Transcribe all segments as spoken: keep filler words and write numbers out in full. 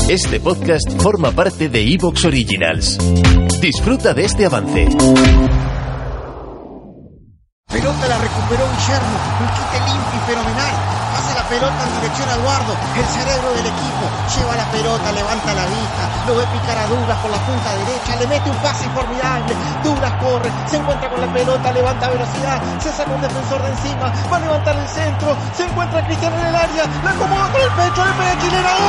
Este podcast forma parte de iVoox Originals. Disfruta de este avance. Pelota la recuperó Guillermo, un quite limpio y fenomenal. Pasa la pelota en dirección a Eduardo, el cerebro del equipo. Lleva la pelota, levanta la vista, lo ve picar a Douglas por la punta derecha, le mete un pase formidable. Douglas corre, se encuentra con la pelota, levanta velocidad, se saca un defensor de encima, va a levantar el centro, se encuentra Cristiano en el área, la acomoda con el pecho, le pega chilena. ¡Gol!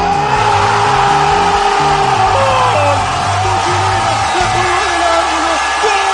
¡Con chilena! ¡La colgó en el ángulo! ¡Gol!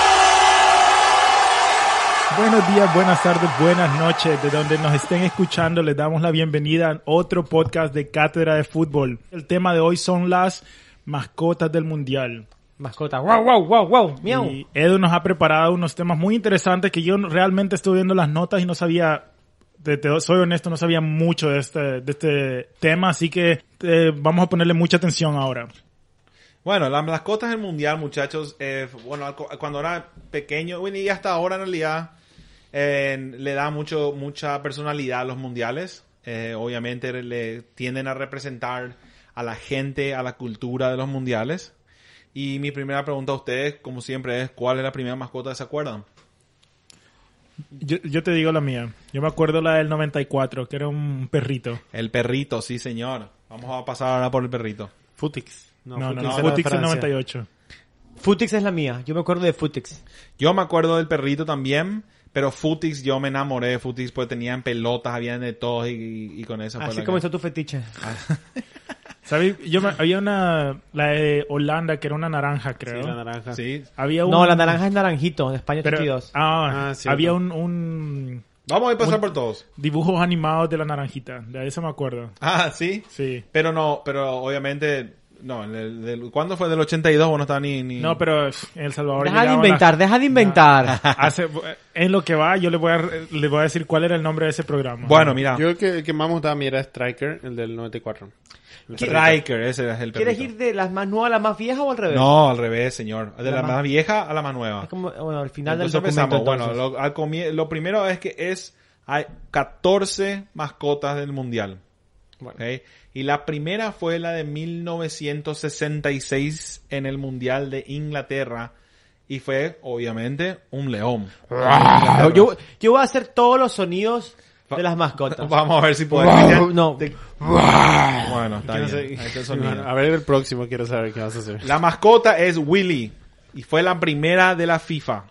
Buenos días, buenas tardes, buenas noches. De donde nos estén escuchando, les damos la bienvenida a otro podcast de Cátedra de Fútbol. El tema de hoy son las mascotas del Mundial. Mascota, wow, wow, wow, wow, miau. Y Edu nos ha preparado unos temas muy interesantes que yo realmente estuve viendo las notas y no sabía, te, te soy honesto, no sabía mucho de este, de este tema, así que eh, vamos a ponerle mucha atención ahora. Bueno, las mascotas del Mundial, muchachos, eh, bueno, cuando era pequeño, bueno, y hasta ahora en realidad eh, le da mucho mucha personalidad a los mundiales. Eh, obviamente le tienden a representar a la gente, a la cultura de los mundiales. Y mi primera pregunta a ustedes, como siempre, es ¿cuál es la primera mascota que se acuerdan? Yo, yo te digo la mía. Yo me acuerdo la del noventa y cuatro, que era un perrito. El perrito, sí señor. Vamos a pasar ahora por el perrito. Futix. No, no, Futix no, era Futix de es Francia. noventa y ocho. Futix es la mía, yo me acuerdo de Futix. Yo me acuerdo del perrito también, pero Futix, yo me enamoré de Futix porque tenían pelotas, habían de todo y, y, y con eso fue Así la comenzó que... tu fetiche. ¿Sabes? Yo me, había una, la de Holanda, que era una naranja, creo. Sí, la naranja. Sí. Había un, No, la naranja es naranjito, de España pero- treinta y dos. Ah, Ah, cierto. había un, un Vamos a ir a pasar Un- por todos. dibujos animados de la naranjita. De eso me acuerdo. Ah, ¿sí? Sí. Pero no, pero obviamente... No, en el, del, ¿cuándo fue? ¿Del ochenta y dos? Vos no estaba ni... ni... No, pero en El Salvador Deja de llegaban inventar, las- deja de inventar. Hace, en lo que va, yo le voy, a, le voy a decir cuál era el nombre de ese programa. Bueno, mira. Yo el que, el que más me gustaba a mí era Striker, el del noventa y cuatro. El perrito. Striker, ese es el perrito. ¿Quieres ir de las más nuevas a las más viejas o al revés? No, al revés, señor. De la, La más... más- vieja a la más nueva. Es como, bueno, al final Entonces del documento. empezamos. Bueno, entonces. lo, al comie- lo primero es que es... Hay catorce mascotas del Mundial. Bueno. ¿Ok? Y la primera fue la de mil novecientos sesenta y seis en el Mundial de Inglaterra. Y fue, obviamente, un león. Ah, yo, yo voy a hacer todos los sonidos de las mascotas. Vamos a ver si podemos. No. Bueno, está Quiero bien. saber- Ahí está el sonido. Bueno, a ver el próximo, quiero saber qué vas a hacer. La mascota es Willy. Y fue la primera de la FIFA.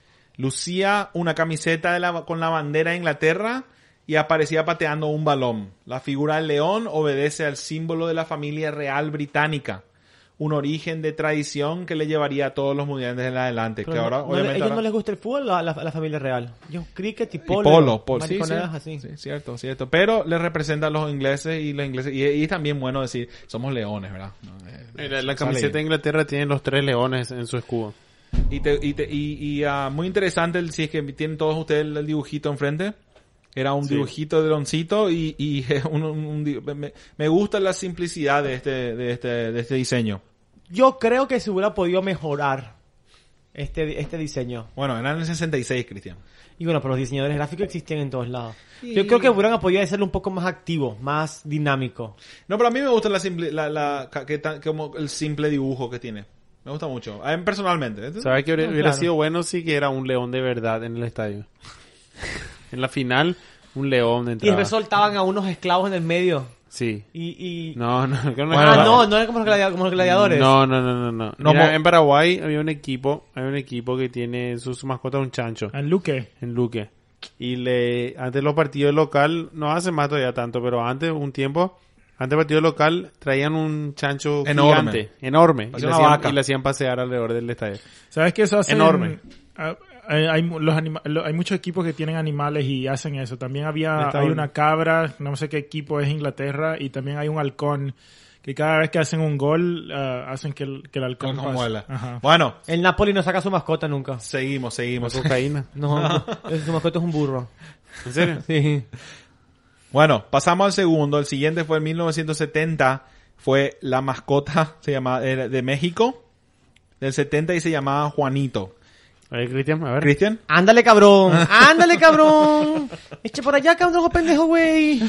Lucía una camiseta de la, con la bandera de Inglaterra y aparecía pateando un balón. La figura del león obedece al símbolo de la familia real británica. Un origen de tradición que le llevaría a todos los mundiales en adelante. Pero que no- ahora, no le- obviamente, ellos ahora- no les gusta el fútbol a la, a la familia real. Ellos cricket y Y polo. polo, polo. Sí, sí, mariconadas así. sí, cierto, cierto. Pero le representa a los ingleses y los ingleses. Y, y es también bueno decir, somos leones, ¿verdad? No, eh, Eh, La, la sale camiseta de bien. Inglaterra tiene los tres leones en su escudo. Y, te, y, te, y, y ah, muy interesante, el- si es que tienen todos ustedes el, el dibujito enfrente. Era un Sí. dibujito de leoncito y, y un, un- un di- me, me gusta la simplicidad de este, de este, de este diseño. Yo creo que se hubiera podido mejorar este, este diseño. Bueno, era en el sesenta y seis, Cristian. Y bueno, pero los diseñadores gráficos existían en todos lados. Yo creo que hubieran podido hacerlo un poco más activo, más dinámico. No, pero a mí me gusta la simple, la, la, ca- que tan- como el simple dibujo que tiene. Me gusta mucho. A mí personalmente. ¿Sabes que hubiera, No, hubiera claro. sido bueno si que era un león de verdad en el estadio? En la final, un león de Y entrada. después soltaban a unos esclavos en el medio. Sí. Y, y... No, no, que no, ah, era- no, no era como los, gladia- como los gladiadores. No, no, no, no, no. No, Mira, mo- en Paraguay había un equipo, hay un equipo que tiene su, su mascota un chancho En Luque. en Luque. Y le antes los partidos local, no hace más todavía tanto, pero antes un tiempo, antes del partido local traían un chancho Enorme. gigante, enorme, y Parecía le, una hacían, vaca. y le hacían pasear alrededor del estadio. ¿Sabes qué? Eso hace Enorme. Hay, hay, los anima- lo- hay muchos equipos que tienen animales y hacen eso. También había Está hay bueno. una cabra, no sé qué equipo es Inglaterra, y también hay un halcón que cada vez que hacen un gol ah, hacen que el, que el halcón Con pase. muela. Ajá. Bueno, El Napoli no saca su mascota nunca. seguimos, seguimos. Cocaína. No, su mascota es un burro. ¿En serio? Sí. Bueno, pasamos al segundo. El siguiente fue en mil novecientos setenta. Fue la mascota se llamaba, era de México. Del setenta y se llamaba Juanito. A ver, Cristian, a ver. Cristian. Ándale, cabrón. Ándale, cabrón. Eche por allá, cabrón, pendejo, güey.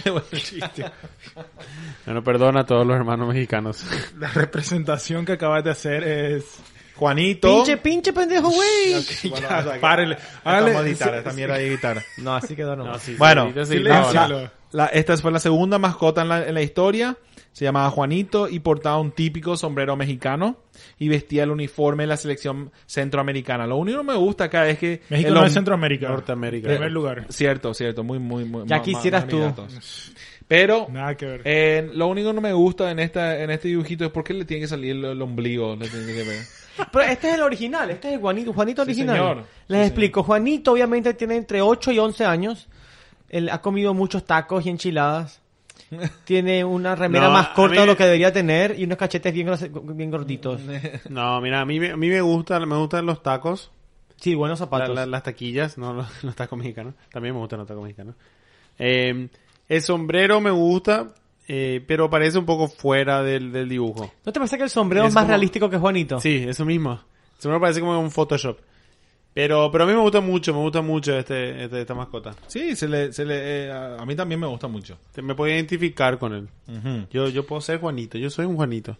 Bueno, perdona a todos los hermanos mexicanos. La representación que acabas de hacer es... Juanito. Pinche, pinche pendejo, güey. Bueno, Ya, o sea, párele. Vamos a Hágale- editar, esta mierda de editar. No, así quedó no. No, sí, sí, Bueno, ahorita sí, silencio. no, La- la- esta fue la segunda mascota en la, en la historia. Se llamaba Juanito y portaba un típico sombrero mexicano y vestía el uniforme de la selección centroamericana. Lo único que me gusta acá es que... México el no hom- es Centroamérica. Norteamérica. En primer lugar. Cierto, cierto. Muy, muy, muy... Ya ma- quisieras ma- tú. mis datos. Pero... Nada que ver. eh, lo único que no me gusta en esta en este dibujito es por qué le tiene que salir el, el ombligo. Le tiene que ver. Pero este es el original, este es el Juanito, Juanito Sí, original. señor. Les Sí, explico, Juanito obviamente tiene entre ocho y once años. Él ha comido muchos tacos y enchiladas. Tiene una remera No, más a corta mí- de lo que debería tener y unos cachetes bien, gros- bien gorditos. No, mira, a mí, me- a mí me gustan, me gustan los tacos, Sí, buenos la- zapatos. la- las taquillas, no los, los tacos mexicanos. También me gustan los tacos mexicanos. Eh, el sombrero me gusta, eh, pero parece un poco fuera del, del dibujo. ¿No te parece que el sombrero es, Es más como- realístico que Juanito? Sí, eso mismo. El sombrero parece como un Photoshop. Pero, pero a mí me gusta mucho, me gusta mucho este, este- esta mascota. Sí, se le, se le, eh, a a mí también me gusta mucho. Te- Me puedo identificar con él. Ujú. Yo, yo puedo ser Juanito, yo soy un Juanito.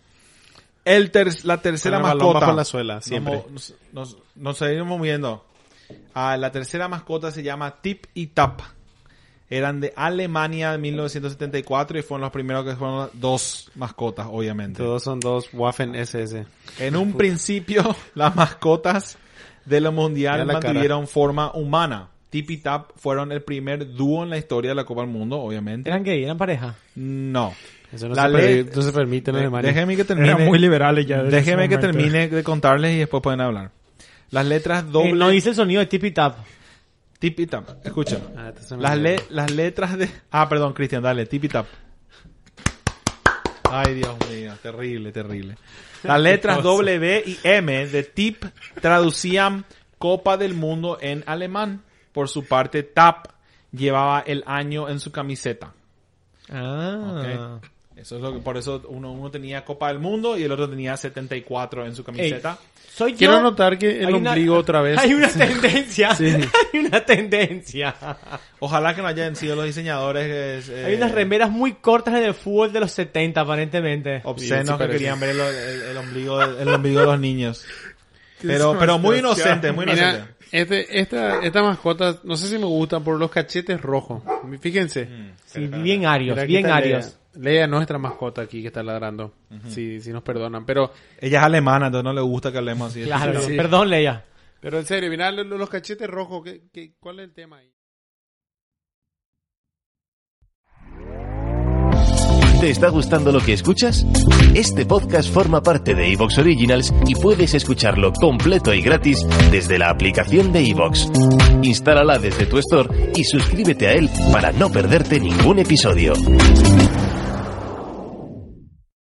El ter- la tercera Con el balón mascota. bajo la suela, siempre. Nos, nos, nos seguimos moviendo. Ah, la tercera mascota se llama Tip y Tap. Eran de Alemania de mil novecientos setenta y cuatro y fueron los primeros que fueron dos mascotas, obviamente. Todos son dos Waffen S S. En un principio, las mascotas de los mundiales Mira la cara. mantuvieron forma humana. Tip y Tap fueron el primer dúo en la historia de la Copa del Mundo, obviamente. ¿Eran gay? ¿Eran pareja? No. Eso no, La se, ley- permi- no se permite en Alemania. Déjenme que termine. Eran muy liberales ya. desde Déjeme ese que momento. termine de contarles y después pueden hablar. Las letras Eh, doble... no hice el sonido de tip y tap. Tip y Tap. Escuchen. Ah, este se me Las, olvidó. le- las letras de... Ah, perdón, Cristian, dale. Tip y Tap. Ay, Dios mío. Terrible, terrible. Las letras W y M de Tip traducían Copa del Mundo en alemán. Por su parte, Tap llevaba el año en su camiseta. Ah. Ok. Eso es lo que, por eso uno, uno tenía Copa del Mundo y el otro tenía setenta y cuatro en su camiseta. Soy Quiero yo. notar que el Hay una- ombligo otra vez. Hay una tendencia. Sí. Hay una tendencia. Ojalá que no hayan sido los diseñadores eh, Hay unas remeras muy cortas en el fútbol de los setenta, aparentemente. obscenos Sí, sí que parece. querían ver el, el- el ombligo, el ombligo de los niños. Pero, pero muy inocente, muy Mira, inocente. este, esta, esta mascota, no sé si me gustan por los cachetes rojos. Fíjense. Sí, bien arios, Mira, aquí bien está arios. Lea. Lea nuestra mascota aquí que está ladrando. si, si nos perdonan. Pero, Ella es alemana, entonces no le gusta que hablemos así. Claro, Sí. perdón, Leia. pero en serio, mira los, los cachetes rojos. ¿qué, qué, ¿Cuál es el tema ahí? ¿Te está gustando lo que escuchas? Este podcast forma parte de iVoox Originals y puedes escucharlo completo y gratis desde la aplicación de iVoox. Instálala desde tu store y suscríbete a él para no perderte ningún episodio.